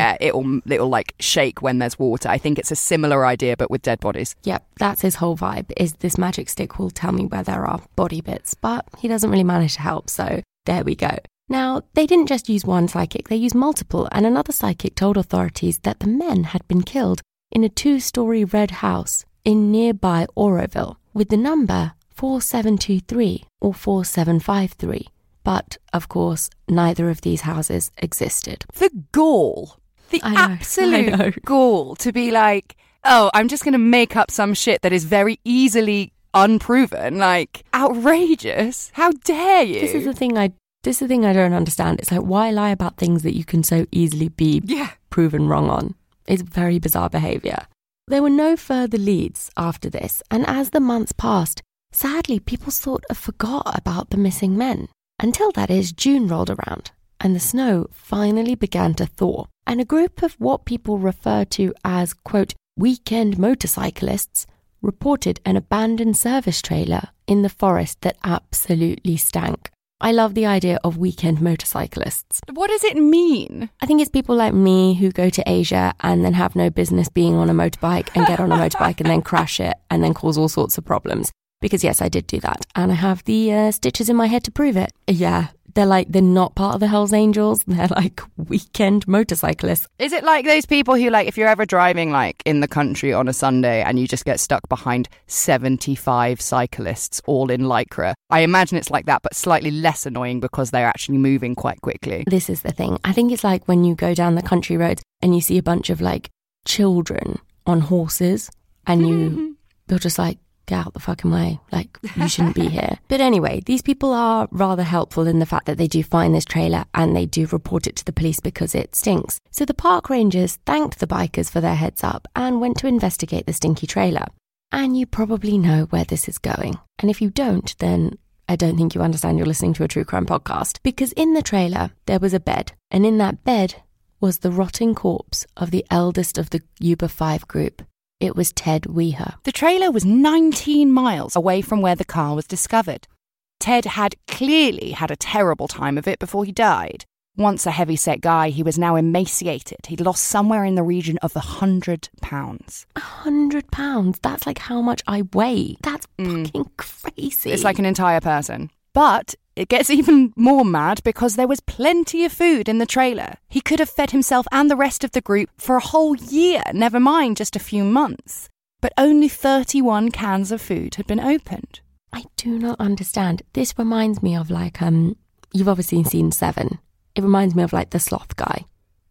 it'll like shake when there's water. I think it's a similar idea but with dead bodies. Yep, that's his whole vibe, is this magic stick will tell me where there are body bits, but he doesn't really manage to help, so there we go. Now, they didn't just use one psychic, they used multiple, and another psychic told authorities that the men had been killed in a 2-story red house in nearby Oroville with the number 4723 or 4753. But, of course, neither of these houses existed. The gall. The absolute gall to be like, oh, I'm just going to make up some shit that is very easily unproven. Like, outrageous. How dare you? This is the thing I don't understand. It's like, why lie about things that you can so easily be proven wrong on? It's very bizarre behaviour. There were no further leads after this, and as the months passed, sadly, people sort of forgot about the missing men. Until, that is, June rolled around, and the snow finally began to thaw, and a group of what people refer to as, quote, weekend motorcyclists reported an abandoned service trailer in the forest that absolutely stank. I love the idea of weekend motorcyclists. What does it mean? I think it's people like me who go to Asia and then have no business being on a motorbike and get on a motorbike and then crash it and then cause all sorts of problems. Because yes, I did do that. And I have the stitches in my head to prove it. Yeah, they're not part of the Hells Angels. They're like weekend motorcyclists. Is it like those people who, like, if you're ever driving like in the country on a Sunday and you just get stuck behind 75 cyclists all in Lycra? I imagine it's like that, but slightly less annoying because they're actually moving quite quickly. This is the thing. I think it's like when you go down the country roads and you see a bunch of like children on horses and you're just like, get out the fucking way. Like, you shouldn't be here. But anyway, these people are rather helpful in the fact that they do find this trailer and they do report it to the police because it stinks. So the park rangers thanked the bikers for their heads up and went to investigate the stinky trailer. And you probably know where this is going. And if you don't, then I don't think you understand you're listening to a true crime podcast. Because in the trailer, there was a bed. And in that bed was the rotting corpse of the eldest of the Uber 5 group. It was Ted Weher. The trailer was 19 miles away from where the car was discovered. Ted had clearly had a terrible time of it before he died. Once a heavy-set guy, he was now emaciated. He'd lost somewhere in the region of 100 pounds. 100 pounds? That's like how much I weigh. That's fucking crazy. It's like an entire person. But it gets even more mad because there was plenty of food in the trailer. He could have fed himself and the rest of the group for a whole year, never mind just a few months. But only 31 cans of food had been opened. I do not understand. This reminds me of like, you've obviously seen Seven. It reminds me of like the sloth guy.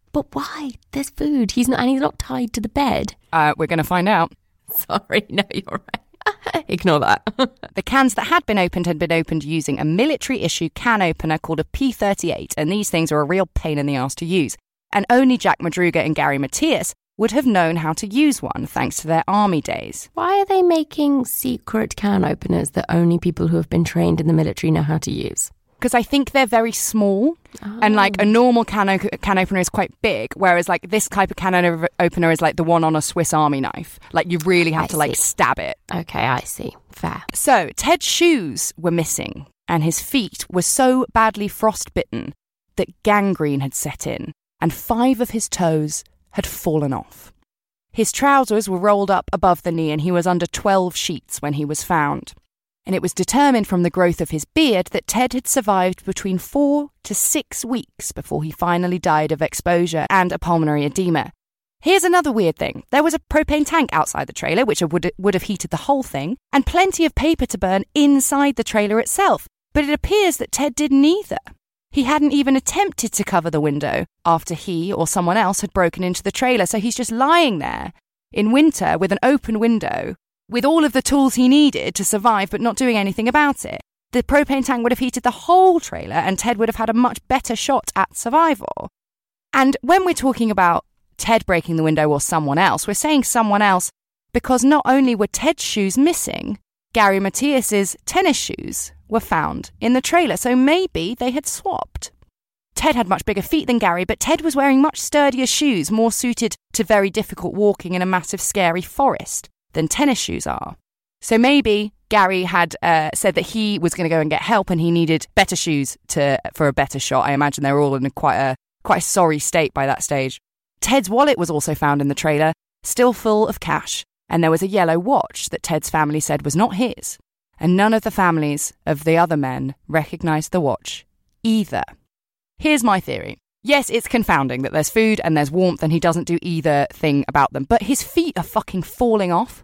But why? There's food. He's not tied to the bed. We're going to find out. Sorry, no, you're right. Ignore that. The cans that had been opened using a military-issue can opener called a P38, and these things are a real pain in the arse to use. And only Jack Madruga and Gary Matthias would have known how to use one, thanks to their army days. Why are they making secret can openers that only people who have been trained in the military know how to use? Because I think they're very small, and like a normal can opener is quite big, whereas like this type of can opener is like the one on a Swiss Army knife. Like you really have to like stab it. Okay, I see. Fair. So Ted's shoes were missing, and his feet were so badly frostbitten that gangrene had set in, and 5 of his toes had fallen off. His trousers were rolled up above the knee, and he was under 12 sheets when he was found. And it was determined from the growth of his beard that Ted had survived between 4 to 6 weeks before he finally died of exposure and a pulmonary edema. Here's another weird thing. There was a propane tank outside the trailer, which would have heated the whole thing, and plenty of paper to burn inside the trailer itself. But it appears that Ted didn't either. He hadn't even attempted to cover the window after he or someone else had broken into the trailer, so he's just lying there in winter with an open window, with all of the tools he needed to survive, but not doing anything about it. The propane tank would have heated the whole trailer, and Ted would have had a much better shot at survival. And when we're talking about Ted breaking the window or someone else, we're saying someone else because not only were Ted's shoes missing, Gary Matthias's tennis shoes were found in the trailer, so maybe they had swapped. Ted had much bigger feet than Gary, but Ted was wearing much sturdier shoes, more suited to very difficult walking in a massive, scary forest than tennis shoes are. So maybe Gary had said that he was going to go and get help and he needed better shoes for a better shot. I imagine they were all in quite a sorry state by that stage. Ted's wallet was also found in the trailer, still full of cash, and there was a yellow watch that Ted's family said was not his. And none of the families of the other men recognised the watch either. Here's my theory. Yes, it's confounding that there's food and there's warmth and he doesn't do either thing about them, but his feet are fucking falling off.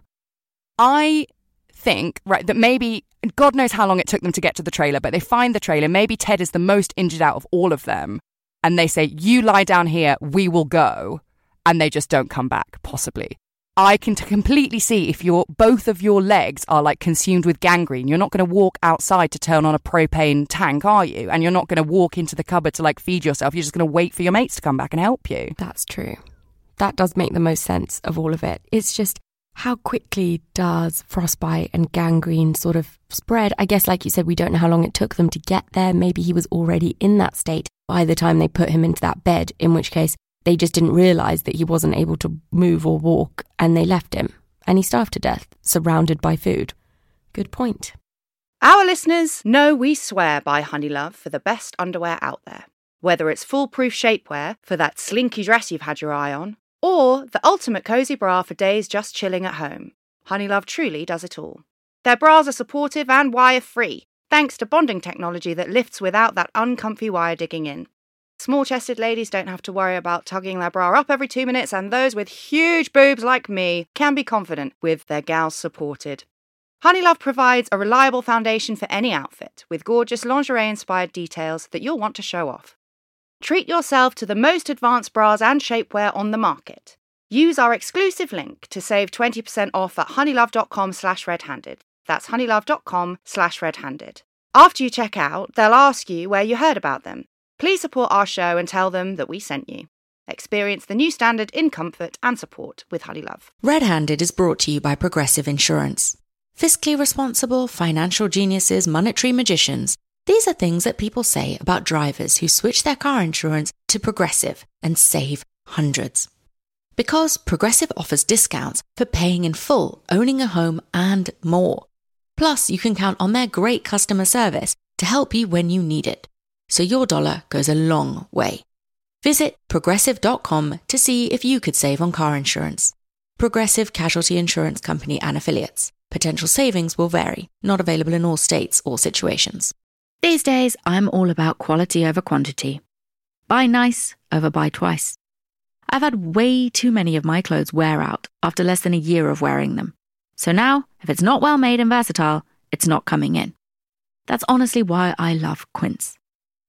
I think, right, that maybe, God knows how long it took them to get to the trailer, but they find the trailer. Maybe Ted is the most injured out of all of them. And they say, you lie down here, we will go. And they just don't come back, possibly. I can completely see if both of your legs are like consumed with gangrene, you're not going to walk outside to turn on a propane tank, are you? And you're not going to walk into the cupboard to like feed yourself. You're just going to wait for your mates to come back and help you. That's true. That does make the most sense of all of it. It's just how quickly does frostbite and gangrene sort of spread? I guess, like you said, we don't know how long it took them to get there. Maybe he was already in that state by the time they put him into that bed, in which case they just didn't realise that he wasn't able to move or walk, and they left him. And he starved to death, surrounded by food. Good point. Our listeners know we swear by Honeylove for the best underwear out there. Whether it's foolproof shapewear for that slinky dress you've had your eye on, or the ultimate cosy bra for days just chilling at home, Honeylove truly does it all. Their bras are supportive and wire-free, thanks to bonding technology that lifts without that uncomfy wire digging in. Small-chested ladies don't have to worry about tugging their bra up every 2 minutes, and those with huge boobs like me can be confident with their gals supported. Honeylove provides a reliable foundation for any outfit, with gorgeous lingerie-inspired details that you'll want to show off. Treat yourself to the most advanced bras and shapewear on the market. Use our exclusive link to save 20% off at honeylove.com/redhanded. That's honeylove.com/redhanded. After you check out, they'll ask you where you heard about them. Please support our show and tell them that we sent you. Experience the new standard in comfort and support with Honeylove. Red Handed is brought to you by Progressive Insurance. Fiscally responsible, financial geniuses, monetary magicians. These are things that people say about drivers who switch their car insurance to Progressive and save hundreds. Because Progressive offers discounts for paying in full, owning a home, and more. Plus, you can count on their great customer service to help you when you need it. So your dollar goes a long way. Visit progressive.com to see if you could save on car insurance. Progressive Casualty Insurance Company and Affiliates. Potential savings will vary. Not available in all states or situations. These days, I'm all about quality over quantity. Buy nice over buy twice. I've had way too many of my clothes wear out after less than a year of wearing them. So now, if it's not well made and versatile, it's not coming in. That's honestly why I love Quince.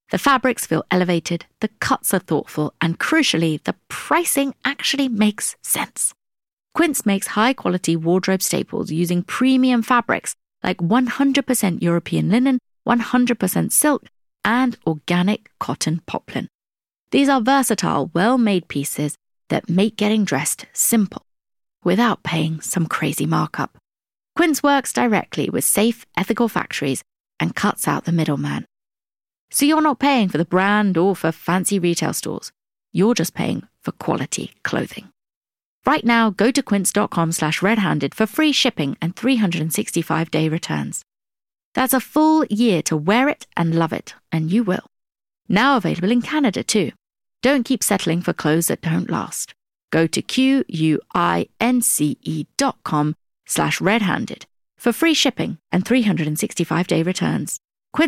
The fabrics feel elevated, the cuts are thoughtful, and crucially, the pricing actually makes sense. Quince makes high-quality wardrobe staples using premium fabrics like 100% European linen, 100% silk, and organic cotton poplin. These are versatile, well-made pieces that make getting dressed simple without paying some crazy markup. Quince works directly with safe, ethical factories and cuts out the middleman. So you're not paying for the brand or for fancy retail stores. You're just paying for quality clothing. Right now, go to quince.com/redhanded for free shipping and 365-day returns. That's a full year to wear it and love it, and you will. Now available in Canada too. Don't keep settling for clothes that don't last. Go to quince.com/redhanded for free shipping and 365-day returns.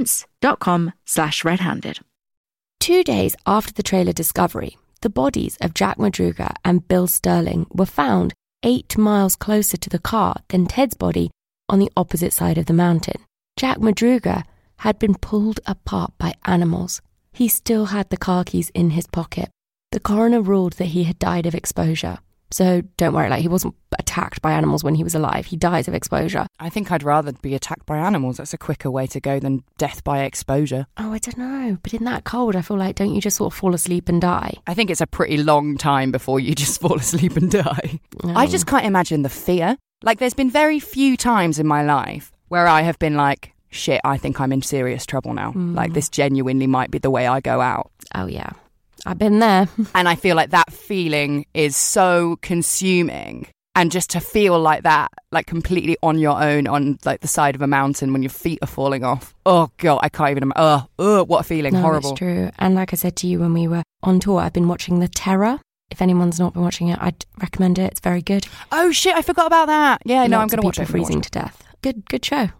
Quince.com/redhanded. 2 days after the trailer discovery, the bodies of Jack Madruga and Bill Sterling were found 8 miles closer to the car than Ted's body on the opposite side of the mountain. Jack Madruga had been pulled apart by animals. He still had the car keys in his pocket. The coroner ruled that he had died of exposure. So don't worry, he wasn't attacked by animals when he was alive. He dies of exposure. I think I'd rather be attacked by animals. That's a quicker way to go than death by exposure. Oh, I don't know. But in that cold, I feel like, don't you just sort of fall asleep and die? I think it's a pretty long time before you just fall asleep and die. Oh. I just can't imagine the fear. There's been very few times in my life where I have been like, shit, I think I'm in serious trouble now. This genuinely might be the way I go out. Oh, yeah. I've been there. And I feel like that feeling is so consuming. And just to feel like that, completely on your own on the side of a mountain when your feet are falling off. Oh, God, I can't even imagine. What a feeling. No, horrible. It's true. And like I said to you when we were on tour, I've been watching The Terror. If anyone's not been watching it, I'd recommend it. It's very good. Oh, shit, I forgot about that. Yeah, no, I'm going to watch it. Freezing to death. Good show.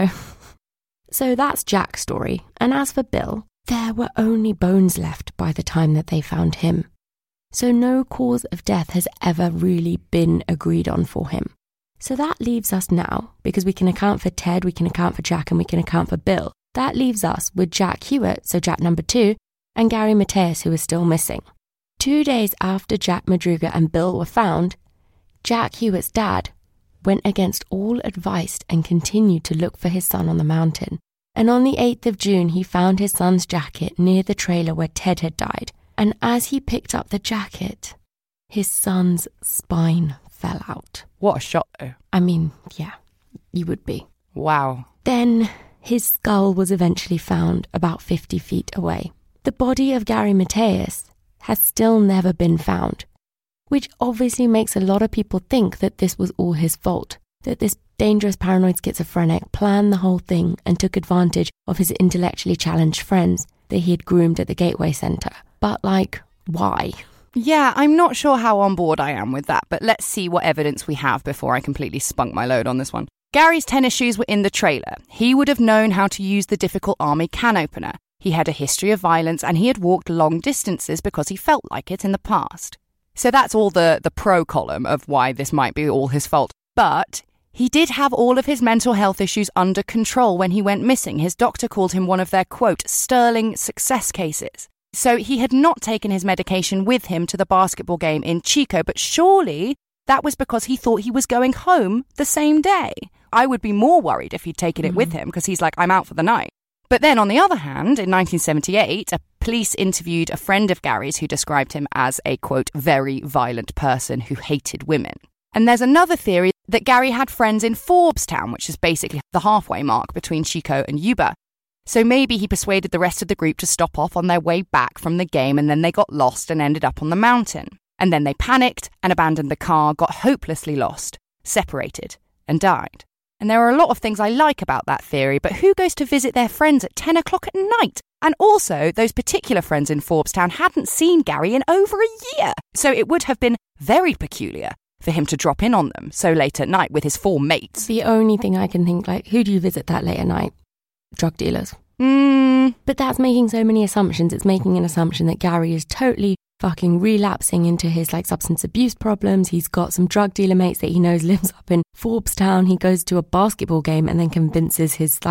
So that's Jack's story. And as for Bill, there were only bones left by the time that they found him. So no cause of death has ever really been agreed on for him. So that leaves us now, because we can account for Ted, we can account for Jack, and we can account for Bill. That leaves us with Jack Hewitt, so Jack number 2, and Gary Mateus, who is still missing. 2 days after Jack Madruga and Bill were found, Jack Hewitt's dad went against all advice and continued to look for his son on the mountain. And on the 8th of June, he found his son's jacket near the trailer where Ted had died. And as he picked up the jacket, his son's spine fell out. What a shot, though. I mean, yeah, you would be. Wow. Then his skull was eventually found about 50 feet away. The body of Gary Mateus has still never been found, which obviously makes a lot of people think that this was all his fault, that this dangerous paranoid schizophrenic planned the whole thing and took advantage of his intellectually challenged friends that he had groomed at the Gateway Centre. But, why? Yeah, I'm not sure how on board I am with that, but let's see what evidence we have before I completely spunk my load on this one. Gary's tennis shoes were in the trailer. He would have known how to use the difficult army can opener. He had a history of violence and he had walked long distances because he felt like it in the past. So that's all the pro column of why this might be all his fault. But he did have all of his mental health issues under control when he went missing. His doctor called him one of their, quote, sterling success cases. So he had not taken his medication with him to the basketball game in Chico, but surely that was because he thought he was going home the same day. I would be more worried if he'd taken it with him because he's like, I'm out for the night. But then on the other hand, in 1978, a police interviewed a friend of Gary's who described him as a, quote, very violent person who hated women. And there's another theory that Gary had friends in Forbestown, which is basically the halfway mark between Chico and Yuba. So maybe he persuaded the rest of the group to stop off on their way back from the game and then they got lost and ended up on the mountain. And then they panicked and abandoned the car, got hopelessly lost, separated, and died. And there are a lot of things I like about that theory, but who goes to visit their friends at 10 o'clock at night? And also, those particular friends in Forbestown hadn't seen Gary in over a year. So it would have been very peculiar for him to drop in on them so late at night with his 4 mates. The only thing I can think, who do you visit that late at night? Drug dealers. But that's making so many assumptions. It's making an assumption that Gary is totally fucking relapsing into his substance abuse problems. He's got some drug dealer mates that he knows lives up in Forbestown. He goes to a basketball game and then convinces his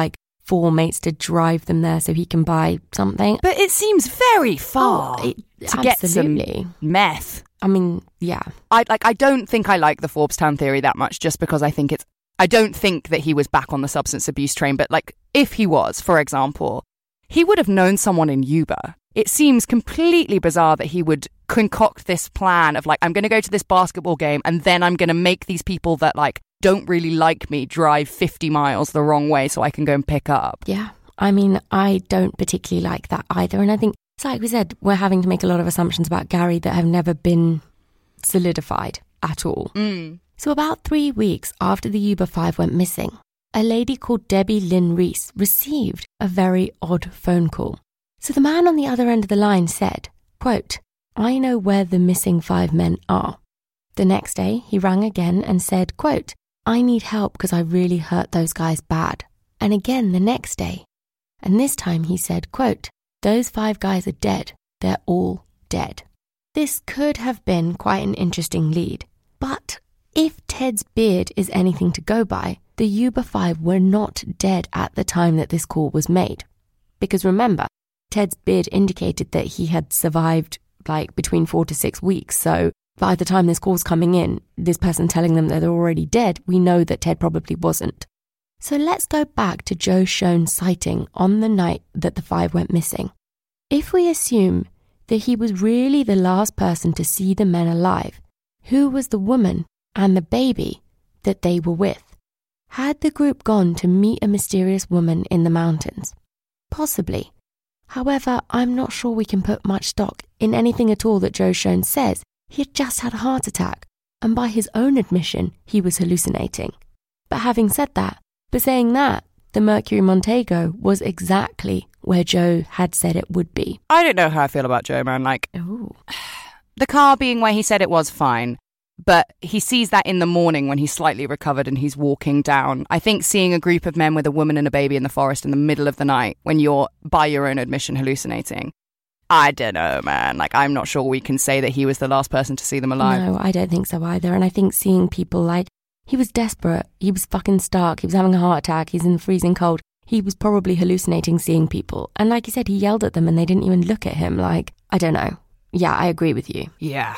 4 mates to drive them there so he can buy something. But it seems very far to get some meth. I mean, yeah. I don't think I like the Forbestown theory that much, just because I don't think that he was back on the substance abuse train. But like, if he was, for example, he would have known someone in Yuba. It seems completely bizarre that he would concoct this plan of like, I'm going to go to this basketball game and then I'm going to make these people that like don't really like me drive 50 miles the wrong way so I can go and pick up. Yeah. I mean, I don't particularly like that either. And I think, it's like we said, we're having to make a lot of assumptions about Gary that have never been solidified at all. So about 3 weeks after the Yuba 5 went missing, a lady called Debbie Lynn Reese received a very odd phone call. So the man on the other end of the line said, quote, "I know where the missing 5 men are." The next day, he rang again and said, quote, "I need help because I really hurt those guys bad." And again the next day. And this time he said, quote, "Those 5 guys are dead. They're all dead." This could have been quite an interesting lead. But if Ted's beard is anything to go by, the Yuba 5 were not dead at the time that this call was made. Because remember, Ted's beard indicated that he had survived like between 4 to 6 weeks. So by the time this call's coming in, this person telling them that they're already dead, we know that Ted probably wasn't. So let's go back to Joe Schoen's sighting on the night that the 5 went missing. If we assume that he was really the last person to see the men alive, who was the woman and the baby that they were with? Had the group gone to meet a mysterious woman in the mountains? Possibly. However, I'm not sure we can put much stock in anything at all that Joe Schoen says. He had just had a heart attack, and by his own admission, he was hallucinating. But having said that, the Mercury Montego was exactly where Joe had said it would be. I don't know how I feel about Joe, man. Like, the car being where he said it was, fine. But he sees that in the morning when he's slightly recovered and he's walking down. I think seeing a group of men with a woman and a baby in the forest in the middle of the night when you're, by your own admission, hallucinating. I don't know, man. Like, I'm not sure we can say that he was the last person to see them alive. No, I don't think so either. And I think seeing people like, he was desperate. He was fucking stuck. He was having a heart attack. He's in the freezing cold. He was probably hallucinating seeing people. And like you said, he yelled at them and they didn't even look at him. Like, I don't know. Yeah, I agree with you. Yeah.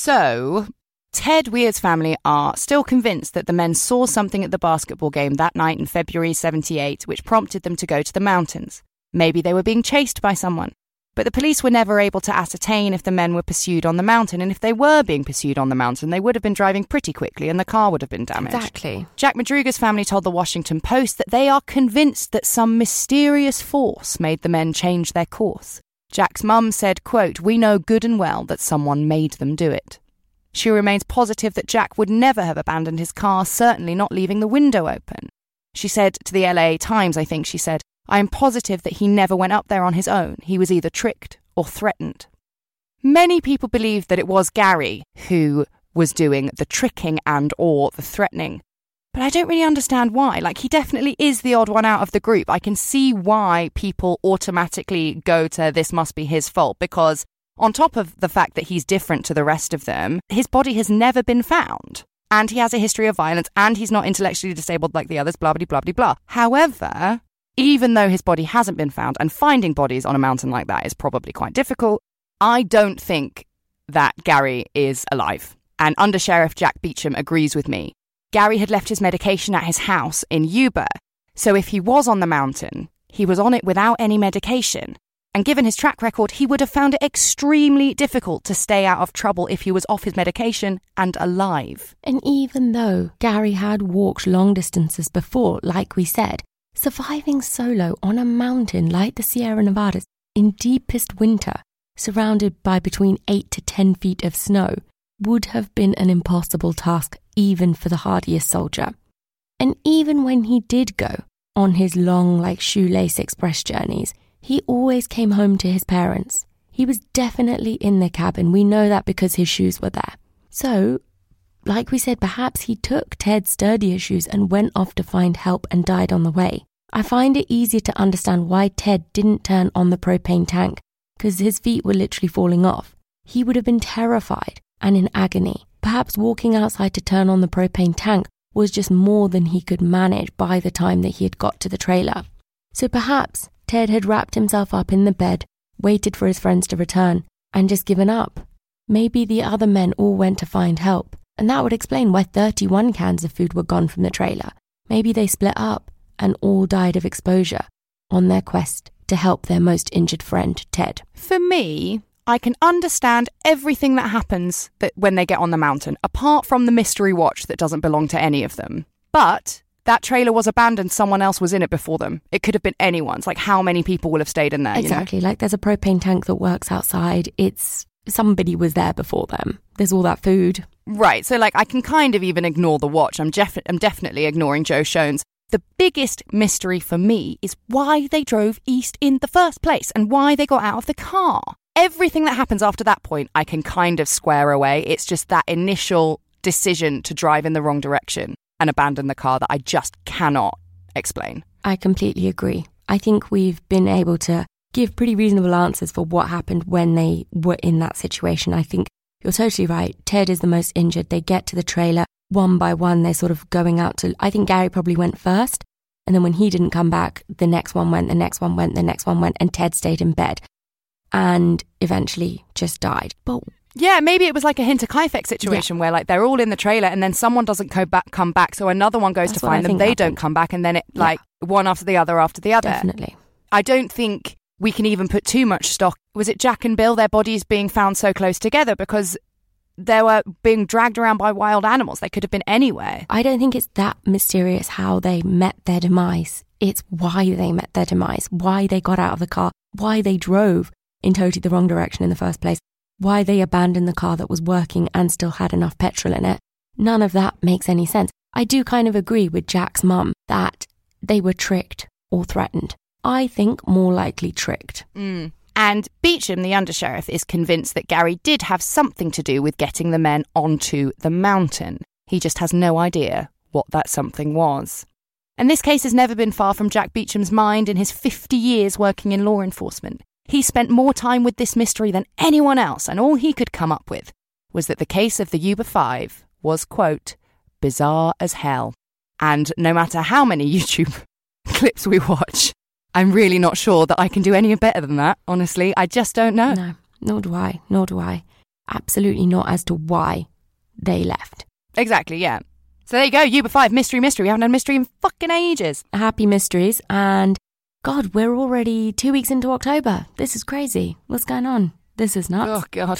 So Ted Weird's family are still convinced that the men saw something at the basketball game that night in February 78, which prompted them to go to the mountains. Maybe they were being chased by someone. But the police were never able to ascertain if the men were pursued on the mountain, and if they were being pursued on the mountain, they would have been driving pretty quickly and the car would have been damaged. Exactly. Jack Madruga's family told the Washington Post that they are convinced that some mysterious force made the men change their course. Jack's mum said, quote, "We know good and well that someone made them do it." She remains positive that Jack would never have abandoned his car, certainly not leaving the window open. She said to the LA Times, I think she said, "I am positive that he never went up there on his own. He was either tricked or threatened." Many people believe that it was Gary who was doing the tricking and or the threatening. But I don't really understand why. Like, he definitely is the odd one out of the group. I can see why people automatically go to this must be his fault, because on top of the fact that he's different to the rest of them, his body has never been found. And he has a history of violence, and he's not intellectually disabled like the others, blah, blah, blah, blah, blah. However, even though his body hasn't been found, and finding bodies on a mountain like that is probably quite difficult, I don't think that Gary is alive. And Under Sheriff Jack Beecham agrees with me. Gary had left his medication at his house in Yuba, so if he was on the mountain, he was on it without any medication. And given his track record, he would have found it extremely difficult to stay out of trouble if he was off his medication and alive. And even though Gary had walked long distances before, like we said, surviving solo on a mountain like the Sierra Nevadas in deepest winter, surrounded by between 8 to 10 feet of snow, would have been an impossible task even for the hardiest soldier. And even when he did go on his long, shoelace express journeys, he always came home to his parents. He was definitely in the cabin. We know that because his shoes were there. So, like we said, perhaps he took Ted's sturdier shoes and went off to find help and died on the way. I find it easier to understand why Ted didn't turn on the propane tank, because his feet were literally falling off. He would have been terrified and in agony. Perhaps walking outside to turn on the propane tank was just more than he could manage by the time that he had got to the trailer. So perhaps Ted had wrapped himself up in the bed, waited for his friends to return, and just given up. Maybe the other men all went to find help, and that would explain why 31 cans of food were gone from the trailer. Maybe they split up and all died of exposure on their quest to help their most injured friend, Ted. For me, I can understand everything that happens when they get on the mountain, apart from the mystery watch that doesn't belong to any of them. But that trailer was abandoned. Someone else was in it before them. It could have been anyone's. Like, how many people will have stayed in there? Exactly. Like, there's a propane tank that works outside. Somebody was there before them. There's all that food. Right. So, like, I can kind of even ignore the watch. I'm definitely ignoring Joe Shones. The biggest mystery for me is why they drove east in the first place and why they got out of the car. Everything that happens after that point, I can kind of square away. It's just that initial decision to drive in the wrong direction and abandon the car that I just cannot explain. I completely agree. I think we've been able to give pretty reasonable answers for what happened when they were in that situation. I think you're totally right. Ted is the most injured. They get to the trailer one by one. They're sort of going out to... I think Gary probably went first. And then when he didn't come back, the next one went, the next one went, the next one went, and Ted stayed in bed and eventually just died. But yeah, maybe it was like a Hinterkaifeck situation where like they're all in the trailer and then someone doesn't come back. So another one goes to find them. They don't come back. And then it like one after the other. Definitely. I don't think we can even put too much stock. Was it Jack and Bill, their bodies being found so close together because they were being dragged around by wild animals? They could have been anywhere. I don't think it's that mysterious how they met their demise. It's why they met their demise, why they got out of the car, why they drove in totally the wrong direction in the first place, why they abandoned the car that was working and still had enough petrol in it. None of that makes any sense. I do kind of agree with Jack's mum that they were tricked or threatened. I think more likely tricked. And Beecham, the undersheriff, is convinced that Gary did have something to do with getting the men onto the mountain. He just has no idea what that something was. And this case has never been far from Jack Beecham's mind in his 50 years working in law enforcement. He spent more time with this mystery than anyone else, and all he could come up with was that the case of the Uber 5 was, quote, bizarre as hell. And no matter how many YouTube clips we watch, I'm really not sure that I can do any better than that, honestly. I just don't know. No, nor do I. Absolutely not as to why they left. Exactly, yeah. So there you go, Uber 5, mystery. We haven't had mystery in fucking ages. Happy mysteries, and God, we're already 2 weeks into October. This is crazy. What's going on? This is nuts. Oh, God.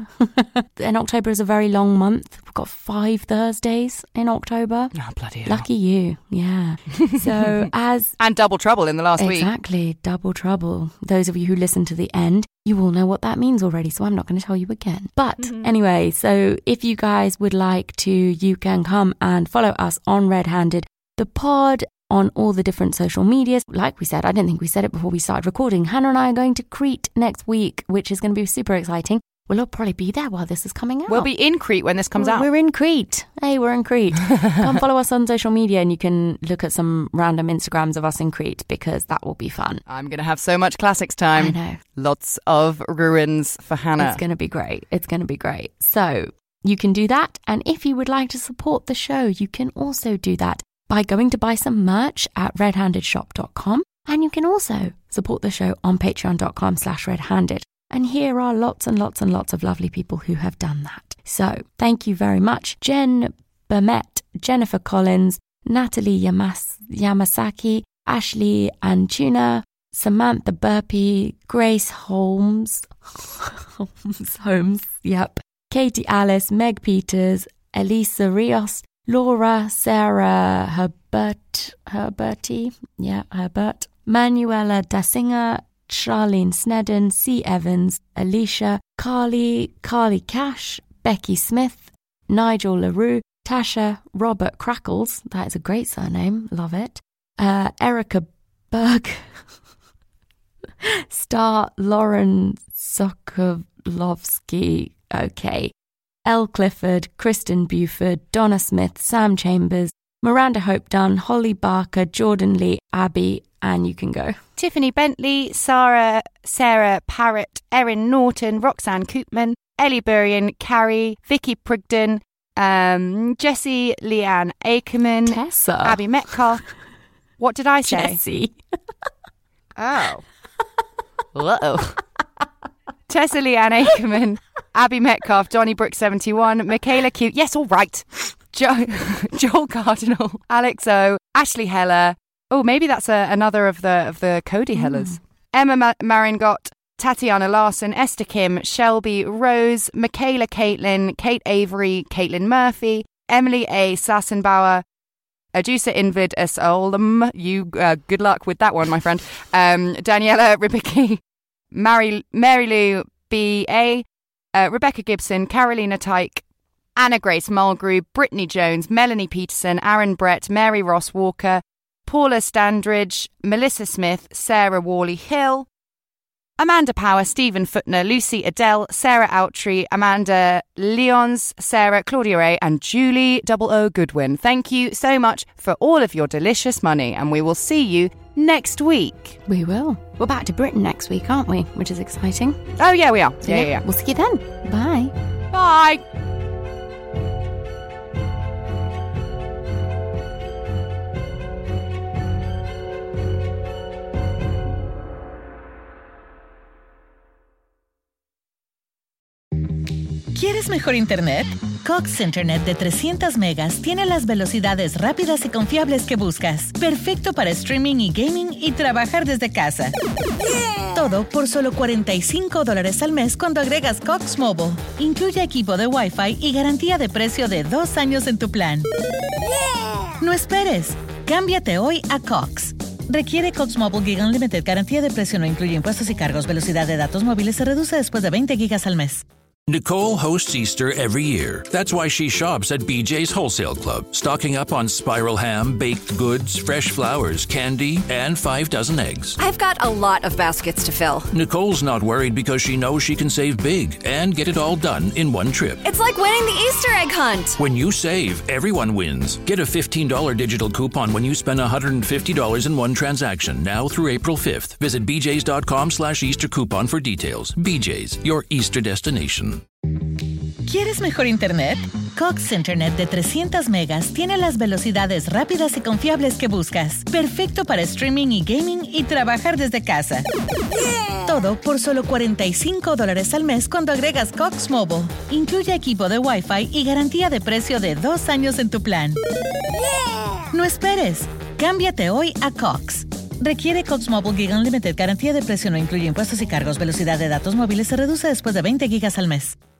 And October is a very long month. We've got 5 Thursdays in October. Oh, bloody hell. Lucky you. Yeah. So And double trouble in the last week. Exactly. Double trouble. Those of you who listen to the end, you all know what that means already, so I'm not going to tell you again. But anyway, so if you guys would like to, you can come and follow us on Red Handed, the pod, on all the different social medias. Like we said, I didn't think we said it before we started recording, Hannah and I are going to Crete next week, which is going to be super exciting. We'll all probably be there while this is coming out. We'll be in Crete when this comes out. We're in Crete. Hey, we're in Crete. Come follow us on social media and you can look at some random Instagrams of us in Crete because that will be fun. I'm going to have so much classics time. I know. Lots of ruins for Hannah. It's going to be great. It's going to be great. So you can do that. And if you would like to support the show, you can also do that by going to buy some merch at redhandedshop.com. And you can also support the show on patreon.com/redhanded. And here are lots and lots and lots of lovely people who have done that. So thank you very much. Jen Bermet, Jennifer Collins, Natalie Yamasaki, Ashley Antuna, Samantha Burpee, Grace Holmes, yep, Katie Alice, Meg Peters, Elisa Rios, Laura, Sarah Herbert, Manuela Dassinger, Charlene Snedden, C. Evans, Alicia, Carly Cash, Becky Smith, Nigel LaRue, Tasha, Robert Crackles, that is a great surname, love it, Erica Berg, Star Lauren Sokolovsky, okay, Elle Clifford, Kristen Buford, Donna Smith, Sam Chambers, Miranda Hope Dunn, Holly Barker, Jordan Lee, Abby, and you can go. Tiffany Bentley, Sarah Parrott, Erin Norton, Roxanne Koopman, Ellie Burrian, Carrie, Vicky Prigden, Jessie Leanne Ackerman, Tessa. Abby Metcalf. What did I say? Jessie. Oh. Whoa. Tessa Leanne Akerman, Abby Metcalf, Donnybrook 71, Michaela Q. Yes, all right. Joel Cardinal, Alex O, Ashley Heller. Oh, maybe that's another of the Cody Hellers. Emma Maringott, Tatiana Larson, Esther Kim, Shelby Rose, Michaela Caitlin, Kate Avery, Caitlin Murphy, Emily A. Sassenbauer, Adusa Invid Esolm. You good luck with that one, my friend. Daniela Ribicki, Mary Lou B.A., Rebecca Gibson, Carolina Tyke, Anna Grace Mulgrew, Brittany Jones, Melanie Peterson, Aaron Brett, Mary Ross Walker, Paula Standridge, Melissa Smith, Sarah Worley-Hill, Amanda Power, Stephen Footner, Lucy Adele, Sarah Outtree, Amanda Leons, Sarah, Claudia Ray, and Julie O. Goodwin. Thank you so much for all of your delicious money, and we will see you next week. We will. We're back to Britain next week, aren't we? Which is exciting. Oh, yeah, we are. So, Yeah. We'll see you then. Bye. Bye. ¿Quieres mejor internet? Cox Internet de 300 megas tiene las velocidades rápidas y confiables que buscas. Perfecto para streaming y gaming y trabajar desde casa. Todo por solo $45 al mes cuando agregas Cox Mobile. Incluye equipo de Wi-Fi y garantía de precio de 2 años en tu plan. No esperes. Cámbiate hoy a Cox. Requiere Cox Mobile Gig Unlimited. Garantía de precio no incluye impuestos y cargos. Velocidad de datos móviles se reduce después de 20 gigas al mes. Nicole hosts Easter every year. That's why she shops at BJ's Wholesale Club, stocking up on spiral ham, baked goods, fresh flowers, candy, and 5 dozen eggs. I've got a lot of baskets to fill. Nicole's not worried because she knows she can save big and get it all done in one trip. It's like winning the Easter egg hunt. When you save, everyone wins. Get a $15 digital coupon when you spend $150 in one transaction, now through April 5th. Visit bjs.com/Easter coupon for details. BJ's, your Easter destination. ¿Quieres mejor internet? Cox Internet de 300 megas tiene las velocidades rápidas y confiables que buscas. Perfecto para streaming y gaming y trabajar desde casa. Todo por solo $45 al mes cuando agregas Cox Mobile. Incluye equipo de Wi-Fi y garantía de precio de 2 años en tu plan. No esperes. Cámbiate hoy a Cox. Requiere Cox Mobile Gig Unlimited. Garantía de precio no incluye impuestos y cargos. Velocidad de datos móviles se reduce después de 20 gigas al mes.